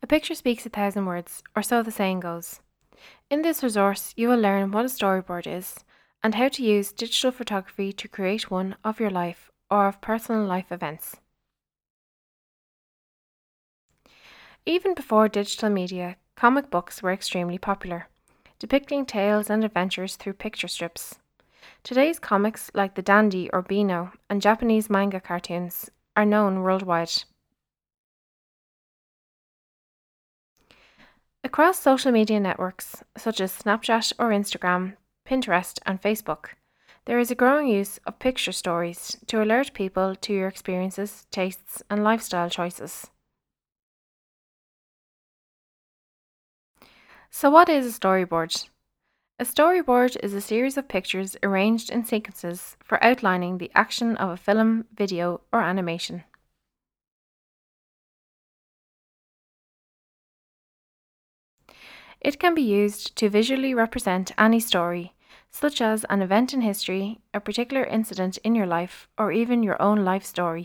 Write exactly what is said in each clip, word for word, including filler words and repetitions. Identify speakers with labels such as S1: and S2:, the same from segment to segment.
S1: A picture speaks a thousand words, or so the saying goes. In this resource, you will learn what a storyboard is and how to use digital photography to create one of your life or of personal life events. Even before digital media, comic books were extremely popular, depicting tales and adventures through picture strips. Today's comics, like the Dandy or Beano and Japanese manga cartoons, are known worldwide. Across social media networks such as Snapchat or Instagram, Pinterest, and Facebook, there is a growing use of picture stories to alert people to your experiences, tastes, and lifestyle choices. So, what is a storyboard? A storyboard is a series of pictures arranged in sequences for outlining the action of a film, video, or animation. It can be used to visually represent any story, such as an event in history, a particular incident in your life, or even your own life story.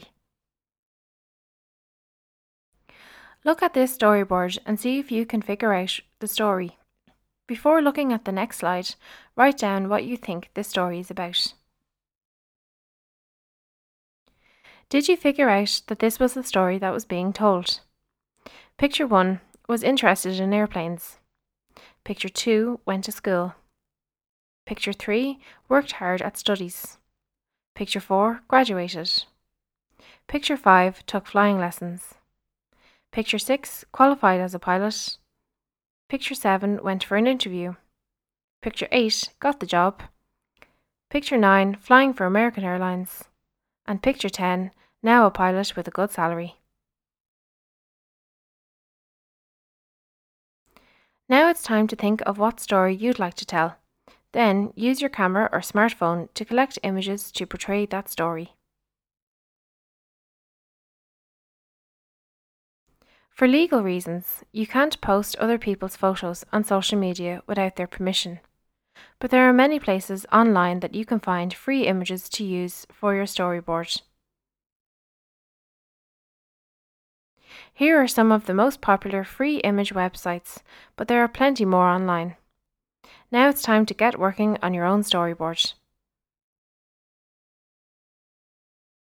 S1: Look at this storyboard and see if you can figure out the story. Before looking at the next slide, write down what you think this story is about. Did you figure out that this was the story that was being told? Picture one was interested in airplanes. Picture two went to school. Picture three worked hard at studies. Picture four graduated. Picture five took flying lessons. Picture six qualified as a pilot. Picture seven went for an interview. Picture eight got the job. Picture nine flying for American Airlines. And picture ten now a pilot with a good salary. Now it's time to think of what story you'd like to tell. Then use your camera or smartphone to collect images to portray that story. For legal reasons, you can't post other people's photos on social media without their permission. But there are many places online that you can find free images to use for your storyboard. Here are some of the most popular free image websites, but there are plenty more online. Now it's time to get working on your own storyboard.